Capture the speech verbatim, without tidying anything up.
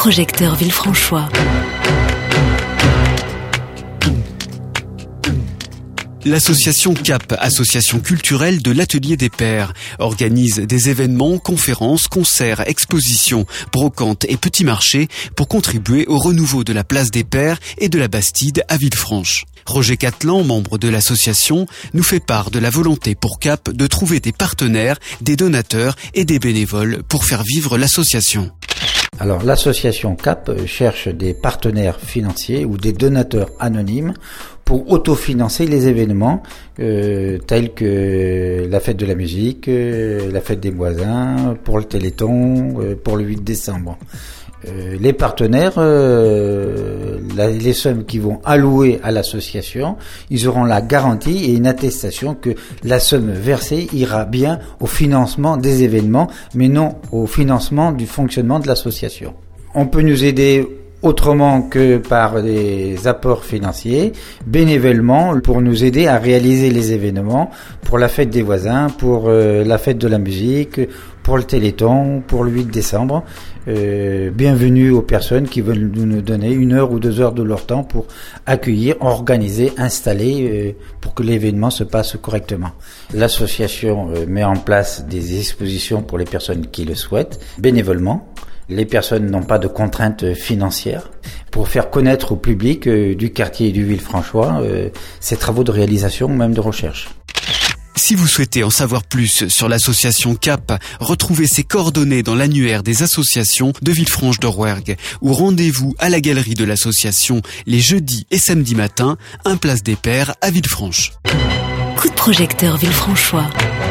projecteur Villefranchois. L'association C A P, association culturelle de l'Atelier des Pères, organise des événements, conférences, concerts, expositions, brocantes et petits marchés pour contribuer au renouveau de la place des Pères et de la Bastide à Villefranche. Roger Cattelan, membre de l'association, nous fait part de la volonté pour C A P de trouver des partenaires, des donateurs et des bénévoles pour faire vivre l'association. Alors l'association C A P cherche des partenaires financiers ou des donateurs anonymes pour autofinancer les événements euh, tels que la fête de la musique, euh, la fête des voisins, pour le Téléthon, euh, pour le huit décembre. Euh, les partenaires, euh, la, les sommes qui vont allouer à l'association, ils auront la garantie et une attestation que la somme versée ira bien au financement des événements, mais non au financement du fonctionnement de l'association. On peut nous aider autrement que par des apports financiers, bénévolement, pour nous aider à réaliser les événements, pour la fête des voisins, pour euh, la fête de la musique, pour le Téléthon, pour le huit décembre. Euh, bienvenue aux personnes qui veulent nous donner une heure ou deux heures de leur temps pour accueillir, organiser, installer, euh, pour que l'événement se passe correctement. L'association euh, met en place des expositions pour les personnes qui le souhaitent, bénévolement. Les personnes n'ont pas de contraintes financières pour faire connaître au public euh, du quartier et du Villefranchois euh, ces travaux de réalisation ou même de recherche. Si vous souhaitez en savoir plus sur l'association C A P, retrouvez ses coordonnées dans l'annuaire des associations de Villefranche de Rouergue ou rendez-vous à la galerie de l'association les jeudis et samedis matins, un place des Pères à Villefranche. Coup de projecteur Villefranchois.